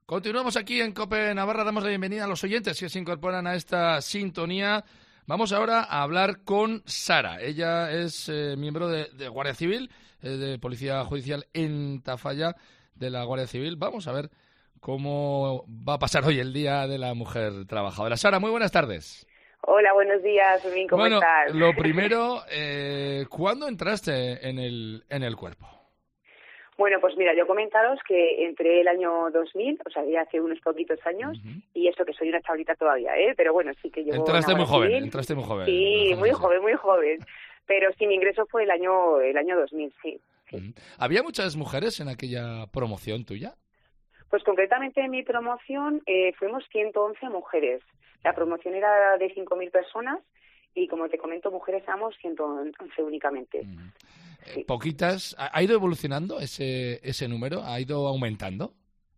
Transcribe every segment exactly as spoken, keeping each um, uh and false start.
Continuamos aquí en COPE Navarra, damos la bienvenida a los oyentes que se incorporan a esta sintonía. Vamos ahora a hablar con Sara. Ella es eh, miembro de, de Guardia Civil, eh, de Policía Judicial en Tafalla, de la Guardia Civil. Vamos a ver cómo va a pasar hoy el Día de la Mujer Trabajadora. Sara, muy buenas tardes. Hola, buenos días, Fermín, ¿cómo bueno, estás? Lo primero, eh, ¿cuándo entraste en el, en el cuerpo? Bueno, pues mira, yo comentaros que entré el año dos mil, o sea, ya hace unos poquitos años, uh-huh. y eso que soy una chavalita todavía, ¿eh? Pero bueno, sí que llevo Entraste muy joven, civil. entraste muy joven. Sí, muy joven, muy joven. Pero sí, mi ingreso fue el año el año dos mil, sí. sí. Uh-huh. ¿Había muchas mujeres en aquella promoción tuya? Pues concretamente en mi promoción eh, fuimos ciento once mujeres. La promoción era de cinco mil personas y, como te comento, mujeres éramos ciento once únicamente. Uh-huh. Sí. Poquitas. ¿Ha ido evolucionando ese ese número? ¿Ha ido aumentando?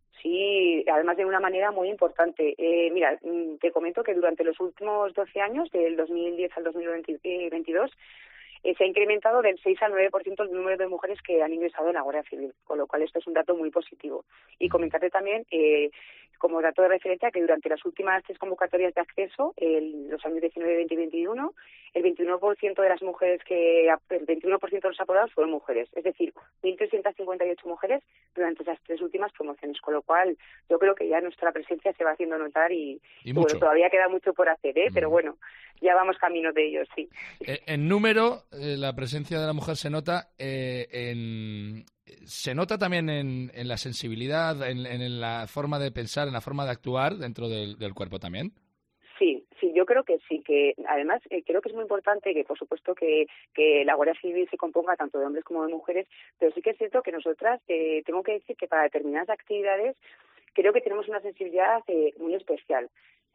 Sí, además de una manera muy importante. Eh, mira, te comento que durante los últimos doce años, del dos mil diez al dos mil veintidós, eh, se ha incrementado del seis al nueve por ciento el número de mujeres que han ingresado en la Guardia Civil, con lo cual esto es un dato muy positivo. Y comentarte también, eh, como dato de referencia, que durante las últimas tres convocatorias de acceso, el, los años diecinueve, veinte y veintiuno, el veintiuno por ciento de las mujeres que, el veintiuno por ciento de los aprobados fueron mujeres, es decir, mil trescientas cincuenta y ocho mujeres durante esas tres últimas promociones, con lo cual yo creo que ya nuestra presencia se va haciendo notar y, y, y bueno, todavía queda mucho por hacer, ¿eh? Mm. Pero bueno, ya vamos camino de ello, sí. En número, eh, la presencia de la mujer se nota eh, en... ¿Se nota también en, en la sensibilidad, en, en la forma de pensar, en la forma de actuar dentro del, del cuerpo también? Sí, sí, yo creo que sí, que además eh, creo que es muy importante que, por supuesto, que, que la Guardia Civil se componga tanto de hombres como de mujeres, pero sí que es cierto que nosotras, eh, tengo que decir que para determinadas actividades creo que tenemos una sensibilidad eh, muy especial.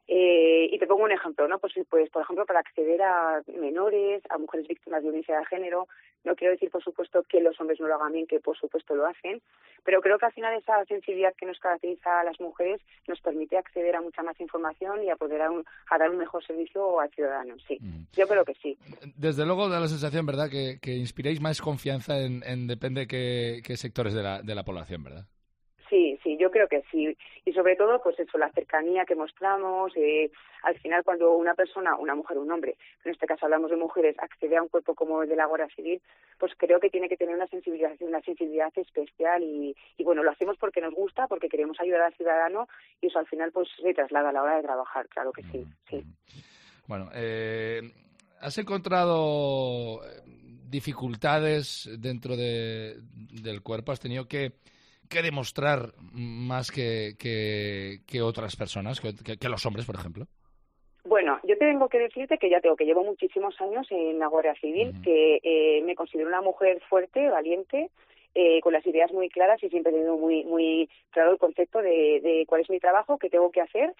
Eh, y te pongo un ejemplo, ¿no? Pues, pues, por ejemplo, para acceder a menores, a mujeres víctimas de violencia de género, no quiero decir, por supuesto, que los hombres no lo hagan bien, que por supuesto lo hacen, pero creo que al final esa sensibilidad que nos caracteriza a las mujeres nos permite acceder a mucha más información y a poder a, un, a dar un mejor servicio al ciudadano, sí. Mm. Yo creo que sí. Desde luego da la sensación, ¿verdad?, que, que inspiráis más confianza en, en depende qué, qué sectores de la, de la población, ¿verdad? Sí, sí, yo creo que sí. Y sobre todo, pues eso, la cercanía que mostramos. Eh, al final, cuando una persona, una mujer o un hombre, en este caso hablamos de mujeres, accede a un cuerpo como el de la Guardia Civil, pues creo que tiene que tener una sensibilidad, una sensibilidad especial. Y, y bueno, lo hacemos porque nos gusta, porque queremos ayudar al ciudadano y eso al final pues se traslada a la hora de trabajar, claro que sí. sí. Bueno, eh, ¿has encontrado dificultades dentro de, del cuerpo? ¿Has tenido que que demostrar más que, que, que otras personas, que, que, que los hombres, por ejemplo? Bueno, yo tengo que decirte que ya tengo que llevo muchísimos años en la Guardia Civil, uh-huh. que eh, me considero una mujer fuerte, valiente, eh, con las ideas muy claras y siempre he tenido muy muy claro el concepto de, de cuál es mi trabajo, qué tengo que hacer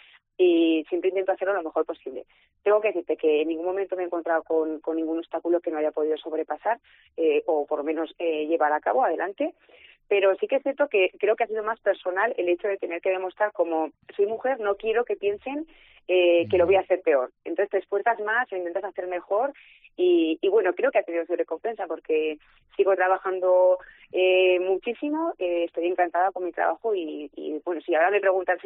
y siempre intento hacerlo lo mejor posible. Tengo que decirte que en ningún momento me he encontrado con, con ningún obstáculo que no haya podido sobrepasar eh, o por lo menos eh, llevar a cabo adelante. Pero sí que es cierto que creo que ha sido más personal el hecho de tener que demostrar como soy mujer, no quiero que piensen eh, que lo voy a hacer peor. Entonces te esfuerzas más, lo intentas hacer mejor y, y bueno, creo que ha tenido su recompensa porque sigo trabajando eh, muchísimo, eh, estoy encantada con mi trabajo y, y bueno, si ahora me preguntas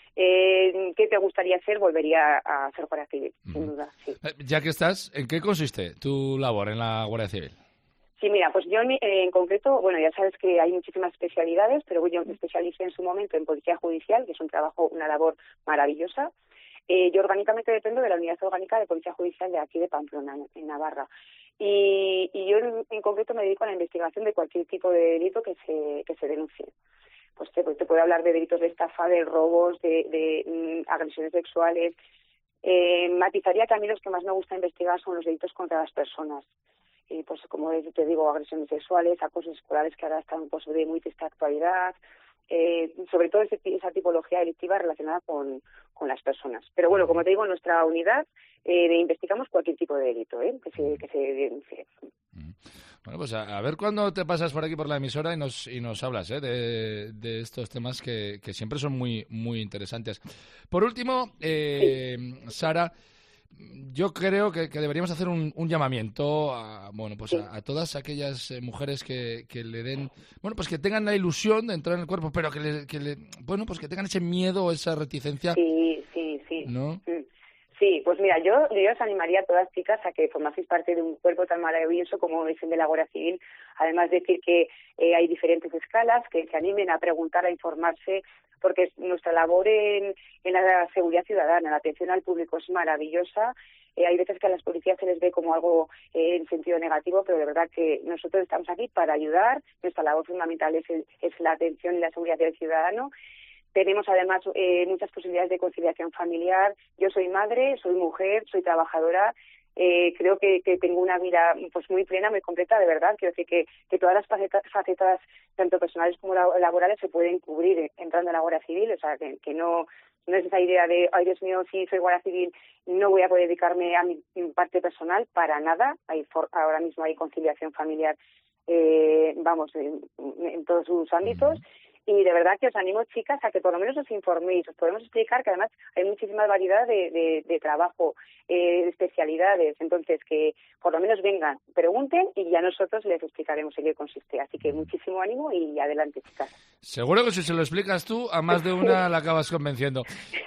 eh, qué te gustaría hacer, volvería a hacer Guardia Civil, uh-huh. sin duda. Sí. Ya que estás, ¿en qué consiste tu labor en la Guardia Civil? Sí, mira, pues yo en, en concreto, bueno, ya sabes que hay muchísimas especialidades, pero yo me especialicé en su momento en Policía Judicial, que es un trabajo, una labor maravillosa. Eh, yo orgánicamente dependo de la Unidad Orgánica de Policía Judicial de aquí de Pamplona, en Navarra. Y, y yo en, en concreto me dedico a la investigación de cualquier tipo de delito que se, que se denuncie. Pues te, te puedo hablar de delitos de estafa, de robos, de, de mm, agresiones sexuales. Eh, matizaría que a mí los que más me gusta investigar son los delitos contra las personas. Y pues como te digo, agresiones sexuales, acosos escolares que ahora están pues, de muy triste actualidad, eh, sobre todo ese, esa tipología delictiva relacionada con, con las personas. Pero bueno, como te digo, en nuestra unidad eh, investigamos cualquier tipo de delito ¿eh? que se, que se denuncie. Bueno, pues a, a ver cuándo te pasas por aquí por la emisora y nos y nos hablas ¿eh? de, de estos temas que, que siempre son muy muy interesantes. Por último, eh, sí. Sara, yo creo que, que deberíamos hacer un, un llamamiento a, bueno, pues sí. a, a todas aquellas eh, mujeres que, que le den, bueno, pues que tengan la ilusión de entrar en el cuerpo, pero que le, que le bueno, pues que tengan ese miedo o esa reticencia. Sí, sí, sí. ¿No? Sí, pues mira, yo, yo os animaría a todas chicas a que formaseis parte de un cuerpo tan maravilloso como es el de la Guardia Civil. Además, decir que eh, hay diferentes escalas, que se animen a preguntar, a informarse, porque nuestra labor en, en la seguridad ciudadana, la atención al público es maravillosa. Eh, hay veces que a las policías se les ve como algo eh, en sentido negativo, pero de verdad que nosotros estamos aquí para ayudar. Nuestra labor fundamental es, es la atención y la seguridad del ciudadano. Tenemos además eh, muchas posibilidades de conciliación familiar. Yo soy madre, soy mujer, soy trabajadora. Eh, creo que, que tengo una vida pues muy plena, muy completa, de verdad. Quiero decir que, que todas las facetas, facetas, tanto personales como laborales, se pueden cubrir entrando en la Guardia Civil. O sea, que, que no, no es esa idea de, ay Dios mío, si soy Guardia Civil no voy a poder dedicarme a mi, mi parte personal, para nada. Hay for, ahora mismo hay conciliación familiar, eh, vamos, en, en todos sus ámbitos. Y de verdad que os animo, chicas, a que por lo menos os informéis. Os podemos explicar que además hay muchísima variedad de, de, de trabajo, eh, de especialidades. Entonces, que por lo menos vengan, pregunten y ya nosotros les explicaremos en qué consiste. Así que muchísimo ánimo y adelante, chicas. Seguro que si se lo explicas tú, a más de una la acabas convenciendo.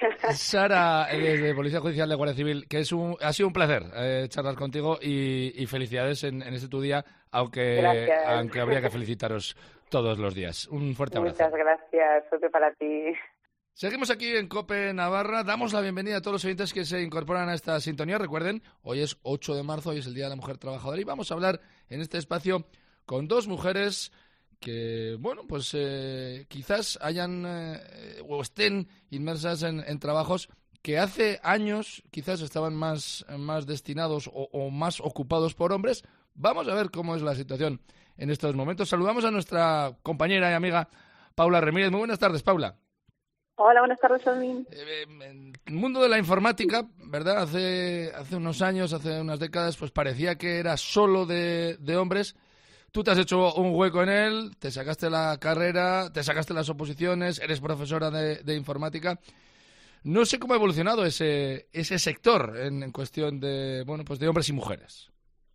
Sara, desde Policía Judicial de Guardia Civil, que es un, ha sido un placer eh, charlar contigo y, y felicidades en, en este tu día, aunque, aunque habría que felicitaros todos los días. Un fuerte abrazo. Muchas gracias, suerte para ti. Seguimos aquí en COPE Navarra. Damos la bienvenida a todos los oyentes que se incorporan a esta sintonía. Recuerden, hoy es ocho de marzo, hoy es el Día de la Mujer Trabajadora y vamos a hablar en este espacio con dos mujeres que, bueno, pues eh, quizás hayan eh, o estén inmersas en, en trabajos que hace años quizás estaban más, más destinados o, o más ocupados por hombres. Vamos a ver cómo es la situación en estos momentos. Saludamos a nuestra compañera y amiga Paula Ramírez. Muy buenas tardes, Paula. Hola, buenas tardes, Fermín. Eh, en el mundo de la informática, ¿verdad? Hace, hace unos años, hace unas décadas, pues parecía que era solo de, de hombres. Tú te has hecho un hueco en él, te sacaste la carrera, te sacaste las oposiciones, eres profesora de, de informática. No sé cómo ha evolucionado ese, ese sector en, en cuestión de, bueno, pues de hombres y mujeres.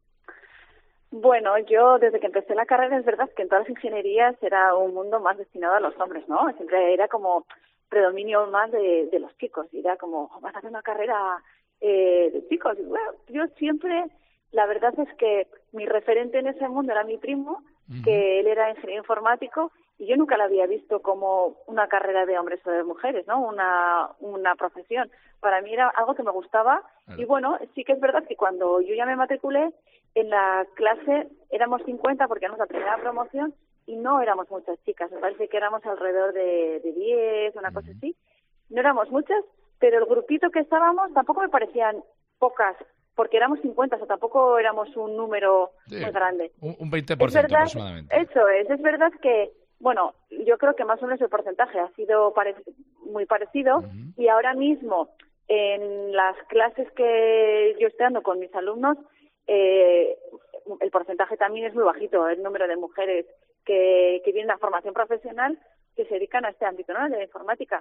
Bueno, yo desde que empecé la carrera es verdad que en todas las ingenierías era un mundo más destinado a los hombres, ¿no? Siempre era como predominio más de, de los chicos, y era como, vas a hacer una carrera eh, de chicos. Y bueno, yo siempre, la verdad es que mi referente en ese mundo era mi primo, uh-huh. que él era ingeniero informático, y yo nunca la había visto como una carrera de hombres o de mujeres, ¿no? Una, una profesión. Para mí era algo que me gustaba, uh-huh. y bueno, sí que es verdad que cuando yo ya me matriculé, en la clase éramos cincuenta porque éramos la primera promoción y no éramos muchas chicas. Me parece que éramos alrededor de, de diez, una cosa así. No éramos muchas, pero el grupito que estábamos tampoco me parecían pocas, porque éramos cincuenta, o sea, tampoco éramos un número sí, muy grande. Un veinte por ciento verdad, aproximadamente. Eso es, es verdad que, bueno, yo creo que más o menos el porcentaje ha sido pare- muy parecido uh-huh. y ahora mismo en las clases que yo estoy dando con mis alumnos, Eh, el porcentaje también es muy bajito, el número de mujeres que, que vienen a formación profesional que se dedican a este ámbito, ¿no?, de la informática.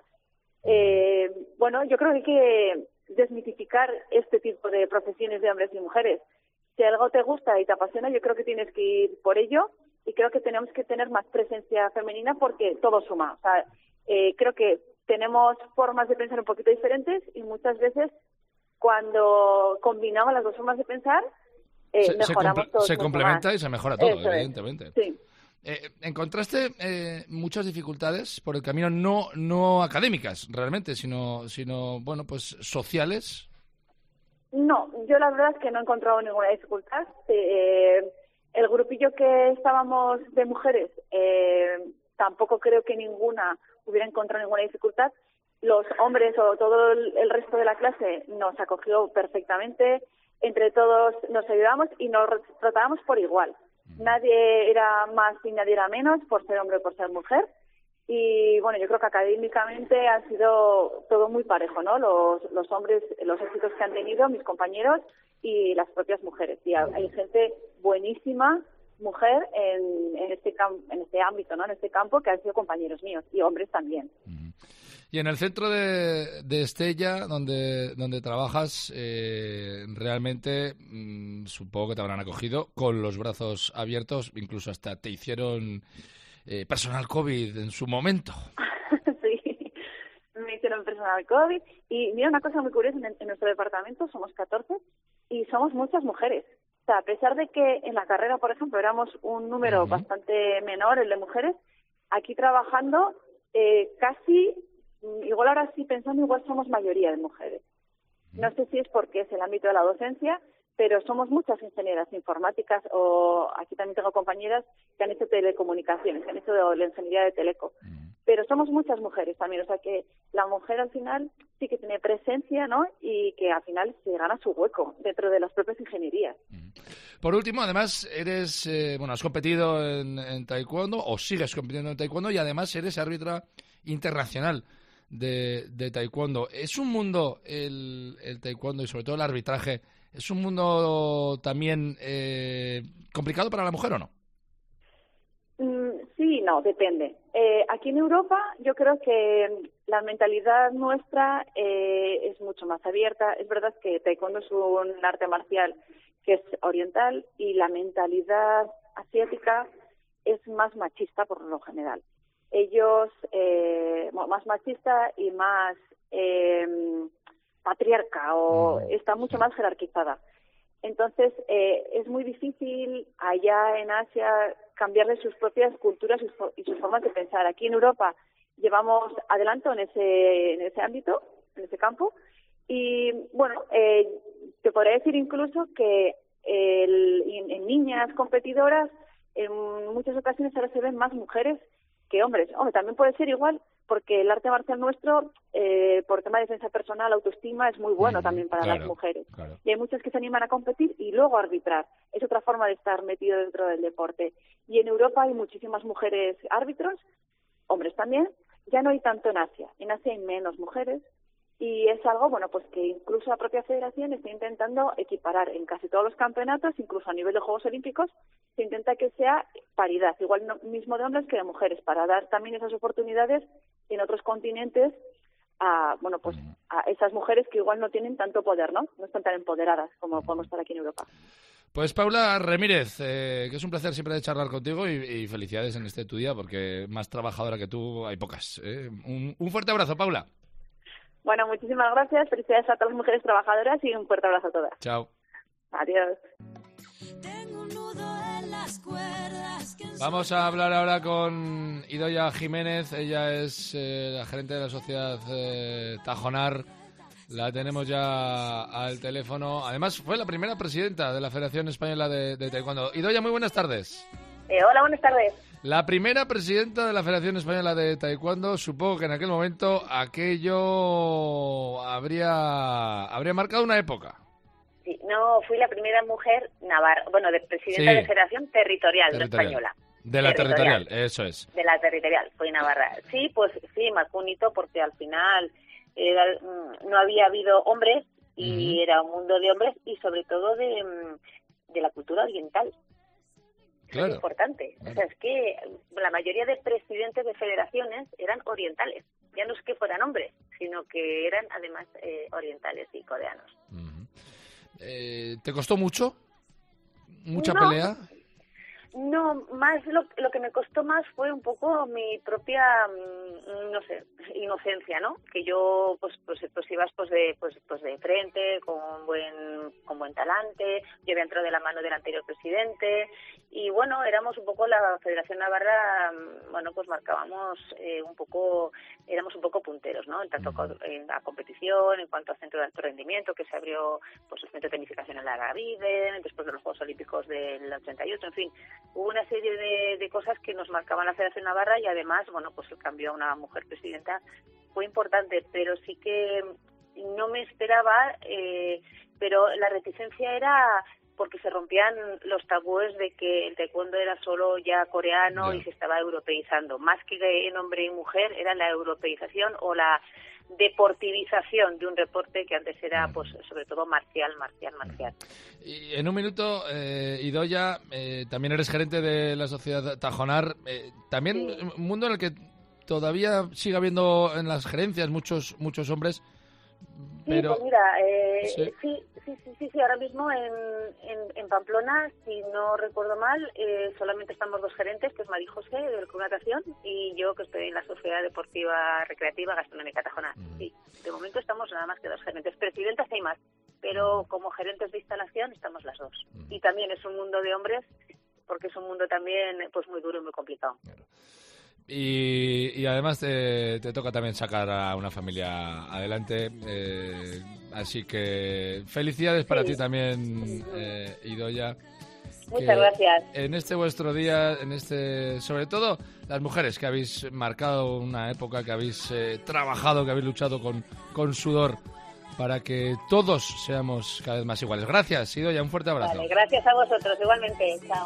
Eh, bueno, yo creo que hay que desmitificar este tipo de profesiones de hombres y mujeres. Si algo te gusta y te apasiona, yo creo que tienes que ir por ello y creo que tenemos que tener más presencia femenina porque todo suma. O sea, eh, creo que tenemos formas de pensar un poquito diferentes y muchas veces cuando combinamos las dos formas de pensar, Eh, se, mejoramos se, todos se complementa más. y se mejora todo, Eso evidentemente. Es. Sí. Eh, ¿Encontraste eh, muchas dificultades por el camino, no no académicas realmente, sino, sino bueno, pues sociales? No, yo la verdad es que no he encontrado ninguna dificultad. Eh, el grupillo que estábamos de mujeres, eh, tampoco creo que ninguna hubiera encontrado ninguna dificultad. Los hombres o todo el, el resto de la clase nos acogió perfectamente. Entre todos nos ayudábamos y nos tratábamos por igual. Nadie era más y nadie era menos por ser hombre o por ser mujer. Y bueno, yo creo que académicamente ha sido todo muy parejo, ¿no? Los, los hombres, los éxitos que han tenido mis compañeros y las propias mujeres. Y hay gente buenísima, mujer, en, en, este, cam- en este ámbito, ¿no? En este campo, que han sido compañeros míos y hombres también. Y en el centro de, de Estella, donde, donde trabajas, eh, realmente mmm, supongo que te habrán acogido con los brazos abiertos, incluso hasta te hicieron eh, personal COVID en su momento. Sí, me hicieron personal COVID. Y mira, una cosa muy curiosa, en, en nuestro departamento somos catorce y somos muchas mujeres. O sea, a pesar de que en la carrera, por ejemplo, éramos un número uh-huh. bastante menor, el de mujeres, aquí trabajando eh, casi, igual ahora sí pensando, igual somos mayoría de mujeres. No sé si es porque es el ámbito de la docencia, pero somos muchas ingenieras informáticas, o aquí también tengo compañeras que han hecho telecomunicaciones, que han hecho la ingeniería de teleco. Pero somos muchas mujeres también, o sea que la mujer al final sí que tiene presencia, ¿no? Y que al final se gana su hueco dentro de las propias ingenierías. Por último, además, eres, eh, bueno, has competido en, en taekwondo, o sigues compitiendo en taekwondo, y además eres árbitra internacional de, de taekwondo. ¿Es un mundo, el, el taekwondo y sobre todo el arbitraje, es un mundo también eh, complicado para la mujer o no? Sí, no, depende. Eh, aquí en Europa yo creo que la mentalidad nuestra eh, es mucho más abierta. Es verdad que taekwondo es un arte marcial que es oriental y la mentalidad asiática es más machista por lo general. Ellos, eh, más machista y más eh, patriarca, o está mucho más jerarquizada. Entonces, eh, es muy difícil allá en Asia cambiarle sus propias culturas y sus formas de pensar. Aquí en Europa llevamos adelanto en ese, en ese ámbito, en ese campo, y bueno, eh, te podría decir incluso que el, en, en niñas competidoras en muchas ocasiones ahora se ven más mujeres que hombres. Hombre, también puede ser igual, porque el arte marcial nuestro, eh, por tema de defensa personal, autoestima, es muy bueno mm, también para claro, las mujeres. Claro. Y hay muchas que se animan a competir y luego a arbitrar. Es otra forma de estar metido dentro del deporte. Y en Europa hay muchísimas mujeres árbitros, hombres también. Ya no hay tanto en Asia. En Asia hay menos mujeres. Y es algo, bueno, pues que incluso la propia federación está intentando equiparar en casi todos los campeonatos, incluso a nivel de Juegos Olímpicos, se intenta que sea paridad, igual no, mismo de hombres que de mujeres, para dar también esas oportunidades en otros continentes a, bueno, pues a esas mujeres que igual no tienen tanto poder, ¿no? No están tan empoderadas como podemos estar aquí en Europa. Pues Paula Ramírez, eh, que es un placer siempre de charlar contigo y, y felicidades en este tu día, porque más trabajadora que tú hay pocas. ¿eh? Un, un fuerte abrazo, Paula. Bueno, muchísimas gracias, felicidades a todas las mujeres trabajadoras y un fuerte abrazo a todas. Chao. Adiós. Vamos a hablar ahora con Idoia Jiménez. Ella es eh, la gerente de la sociedad eh, Tajonar. La tenemos ya al teléfono. Además, fue la primera presidenta de la Federación Española de, de Taekwondo. Idoia, muy buenas tardes. Eh, hola, buenas tardes. La primera presidenta de la Federación Española de Taekwondo. Supongo que en aquel momento aquello habría, habría marcado una época. Sí, no, fui la primera mujer navarra, bueno, de presidenta sí. de Federación Territorial, territorial. No española. De la territorial. territorial, eso es. De la territorial, fui navarra. Sí, pues sí, marcó un hito porque al final era, no había habido hombres y uh-huh. era un mundo de hombres y sobre todo de, de la cultura oriental. Claro. Es importante. Claro. O sea, es que la mayoría de presidentes de federaciones eran orientales. Ya no es que fueran hombres, sino que eran además eh, orientales y coreanos. Uh-huh. Eh, ¿Te costó mucho? ¿Mucha no, pelea? No, más lo, lo que me costó más fue un poco mi propia, no sé, inocencia, ¿no? Que yo, pues, pues, pues ibas pues de, pues, pues de frente, con buen, con buen talante. Yo había entrado de la mano del anterior presidente y bueno, éramos un poco la Federación Navarra, bueno, pues marcábamos eh, un poco, éramos un poco punteros, ¿no? En tanto en la competición, en cuanto al centro de alto rendimiento que se abrió, pues el centro de tecnificación en la Gavide, después de los Juegos Olímpicos del ochenta y ocho, en fin. Hubo una serie de, de cosas que nos marcaban la Federación Navarra y además, bueno, pues el cambio a una mujer presidenta fue importante, pero sí que no me esperaba, eh, pero la reticencia era porque se rompían los tabúes de que el taekwondo era solo ya coreano yeah. y se estaba europeizando. Más que en hombre y mujer, era la europeización o la deportivización de un deporte que antes era, pues, sobre todo marcial, marcial, marcial. Y en un minuto, eh, Idoia, eh, también eres gerente de la sociedad Tajonar. Eh, también sí. un mundo en el que todavía sigue habiendo en las gerencias muchos muchos hombres, pero... Sí, pues mira, eh, sí. sí, sí, sí, sí, sí, ahora mismo en, en, en Pamplona, si no recuerdo mal, eh, solamente estamos dos gerentes, que es María José, del Club Natación, y yo, que estoy en la Sociedad Deportiva Recreativa Gastronómica Tajona. Mm. Sí, de momento estamos nada más que dos gerentes. Presidentas hay más, pero como gerentes de instalación estamos las dos. Mm. Y también es un mundo de hombres, porque es un mundo también pues muy duro y muy complicado. Claro. Y, y además te, te toca también sacar a una familia adelante, eh, así que felicidades para sí. ti también, eh, Idoia. Muchas gracias. En este vuestro día, en este, sobre todo las mujeres que habéis marcado una época, que habéis eh, trabajado, que habéis luchado con, con sudor para que todos seamos cada vez más iguales. Gracias, Idoia, un fuerte abrazo. Vale, gracias a vosotros, igualmente. Chao.